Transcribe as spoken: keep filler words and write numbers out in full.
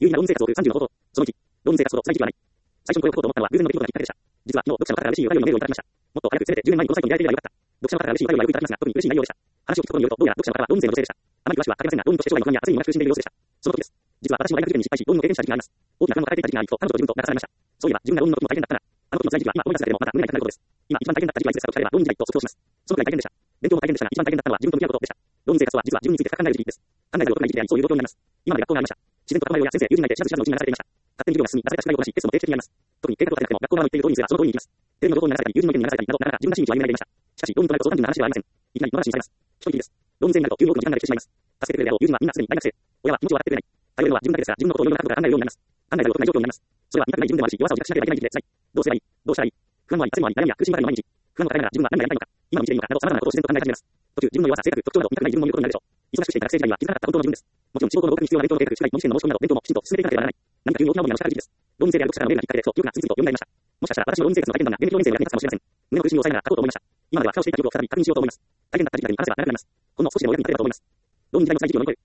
有意義な論文生活を送るさんじゅうの方法。そのいち、論文生活ほど最適はない。最初にこれを書こうと思ったのは偶然の出来事がきっかけでした。実は昨日、読者の方から嬉しいお便りのメールをいただきました。もっと早くせめてじゅうねんまえにこのサイトにやれていればよかった。読者の方から嬉しいお便りはよくいただきますが、特に嬉しい内容でした。話を聞くことによると、どうやら読者の方は論文生の女性でした。あまり詳しくは書けませんが、論文として将来の不安や熱いものが中心でいる様子でした。その時です。実は私も大学受験に失敗し、論文を経験した時期があります。大きな不安を抱えていた時期がありと、彼女と自分と流されました。そういえば、自分が論文の時も大変だったな。あの時の辛い時期は今思い出すだけでもまた胸が痛くなることです。今一番大変だった時期はいつですかと聞かれれば、論文時代と即答します。そのくらい大変でした。勉強も大変でしたが、一番大変だったのは自分と向き合うことでした。論文生活は実は自分について深く考える時期です。考えざるを得ない時期であり、そういう状況になります。今まで学校がありました。自然と学校内容や先生、友人がいて、知らず知らずのうちに流されていました。勝手に授業が進み、なぜか宿題をこなし、テストも定期的にあります。特に計画を立てなくても、学校側の言っている通りにすればその通りに行きます。テレビの動向に流されたり、友人の意見に流されたりなど、なかなか自分らしい道を歩めないでいました。しかし、論文となると相談人の話ではありません。いきなり野放しにされます。一人きりです。論文生になると、急に多くの時間ができてしまいます。助けてくれるであろう友人はみんなすでに大学生。親は気持ちを笑ってくれない。頼れるのは自分だけですが、自分のことをいろいろな角度から考えるようになります。考えざるを得ない状況になります。それは見たくない自分でもあるし、弱さを自覚しなければいけない時期で辛い。どうすればいい？どうしたらいい？不安もあり、焦りもあり、悩みや苦しみばかりの毎日。不安を抱えながら自分は何がやりたいのか、今の道でいいのかなど様々なことを自然と考え始めます。途中、自分の弱さ、性格、特徴など見たくない自分も見ることになるでしょう。忙しくしていた学生時代には気づかなかった本当の自分です。もちろん仕事の合格に必要な勉強の計画、宿題、模擬試験の申し込みなど勉強もきちんと進めていかなければならない。何か急に大きな思いがのしかかる時期です。論文生である読者からのメールがきっかけで、そう、記憶が次々と蘇りました。もしかしたら私の論文生活の大変談が現役の論文生の役に立つかもしれません。胸の苦しみを抑えながら書こうと思いました。今までは蓋をしていた記憶を再び確認しようと思います。大変だった時期に話せば長くなります。ほんの少しでも役に立てばと思います。論文時代の辛い時期を乗り越え、